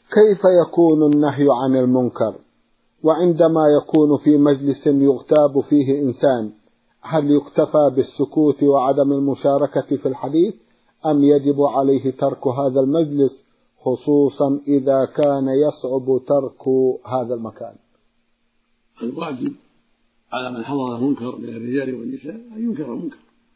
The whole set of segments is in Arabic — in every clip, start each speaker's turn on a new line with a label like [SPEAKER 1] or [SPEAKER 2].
[SPEAKER 1] كيف يكون النهي عن المنكر وعندما يكون في مجلس يغتاب فيه إنسان؟ هل يكتفى بالسكوت وعدم المشاركة في الحديث أم يجب عليه ترك هذا المجلس، خصوصا إذا كان يصعب ترك هذا المكان؟
[SPEAKER 2] الواجب على من حضر منكر من الرجال والنساء أن ينكر المنكر،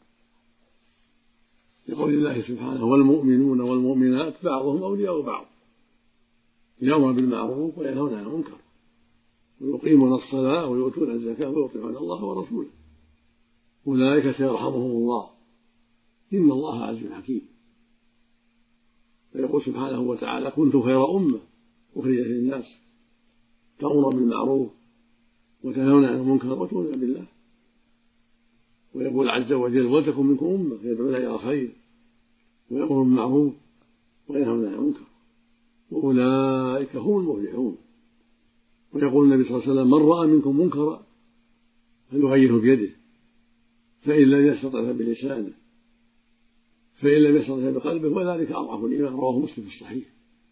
[SPEAKER 2] لقول الله سبحانه: والمؤمنون والمؤمنات بعضهم أولياء بعض يأمرون بالمعروف وينهون عن المنكر ويقيمون الصلاة ويؤتون الزكاة ويطيعون الله ورسوله أولئك سيرحمهم الله إن الله عزيز حكيم. ويقول سبحانه وتعالى: كنتم خير أمة أخرجت للناس تأمرون بالمعروف وتنهون عن المنكر وتؤمنون بالله. ويقول عز وجل: ولتكن منكم أمة يدعون إلى الخير ويأمرون بالمعروف وينهون عن المنكر وأولئك هم المفلحون. ويقول النبي صلى الله عليه وسلم: من رأى منكم منكرا فليغيره بيده فإن لم يستطع بلسانه فإن لم يستطع بقلبه وذلك أضعف الإيمان. رواه مسلم في الصحيح.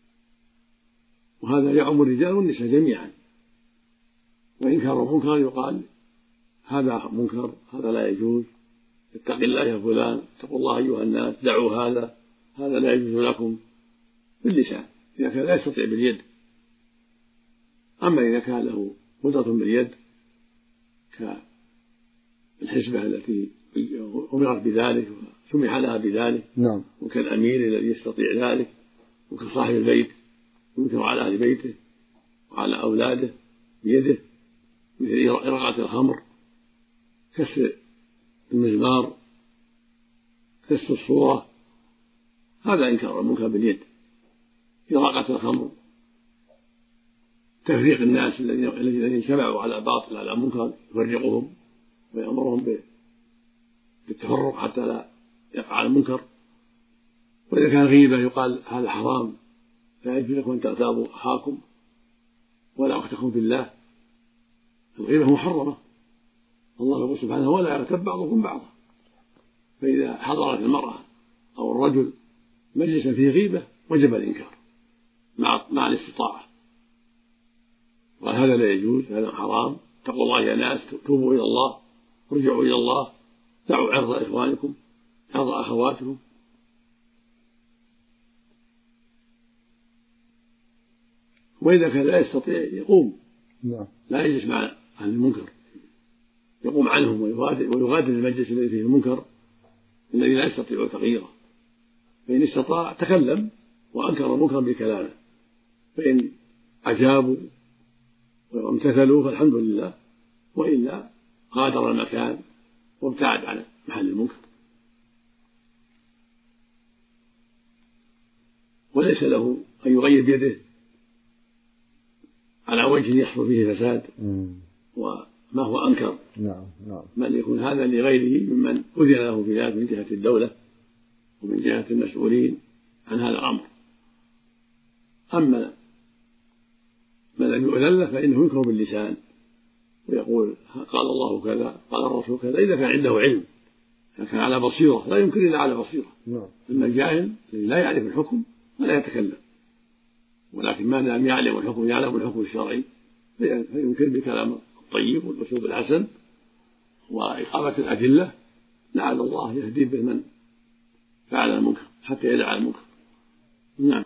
[SPEAKER 2] وهذا يعم الرجال والنساء جميعا، وإنكار المنكر يقال: هذا منكر، هذا لا يجوز، اتق الله يا فلان، اتقوا الله أيها الناس، دعوا هذا لا يجوز لكم، باللسان إذا كان لا يستطيع باليد. أما إذا كان له قدرة باليد كالحسبة التي أمرت بذلك وسمح لها بذلك،
[SPEAKER 1] نعم.
[SPEAKER 2] وكالأمير الذي يستطيع ذلك، وكصاحب البيت ينكر على أهل بيته وعلى أولاده بيده، مثل إرقاء الخمر، كسر المزمار، كسر الصورة، هذا إنكار المنكر باليد. إرقاء الخمر، تفريق الناس الذين اجتمعوا على باطل على منكر يفرقهم ويأمرهم بالتفرق حتى لا يقع المنكر. وإذا كان غيبة يقال: هذا حرام، لا يجوز لكم أن تغتابوا أخاكم ولا أختكم بالله. الغيبة محرمة، الله يقول سبحانه: ولا يغتب بعضكم بعضا. فإذا حضرت المرأة أو الرجل مجلسا فيه غيبة وجب الإنكار مع الاستطاعة، قال: هذا لا يجوز، هذا حرام، اتقوا الله يا ناس، توبوا إلى الله، ارجعوا إلى الله، دعوا عرض إخوانكم، عرض أخواتكم. وإذا كان لا يستطيع يقوم، لا يجلس مع أهل المنكر، يقوم عنهم ويغادر المجلس الذي فيه المنكر الذي لا يستطيع تغييره. فإن استطاع تكلم وأنكر المنكر بكلامه، فإن أجابوا وامتثلوا فالحمد لله، وإلا غادر المكان وابتعد عن محل المنكر. وليس له أن يغير بيده على وجه يحصل فيه فساد وما هو أنكر، بل يكون هذا لغيره ممن أذن له في ذلك من جهة الدولة ومن جهة المسؤولين عن هذا الأمر. أما من لم يؤذن له فإنه ينكر باللسان ويقول: قال الله كذا، قال الرسول كذا، إذا كان عنده علم، إذا كان على بصيرة، لا ينكر إلا على بصيرة. أما الجاهل الذي لا يعرف الحكم فلا يتكلم، ولكن ما لم يعلم الحكم، يعلم الحكم الشرعي، فينكر بالكلام الطيب والأسلوب الحسن وإقامة الأدلة لعل الله يهدي به من فعل المنكر حتى يدع المنكر. نعم.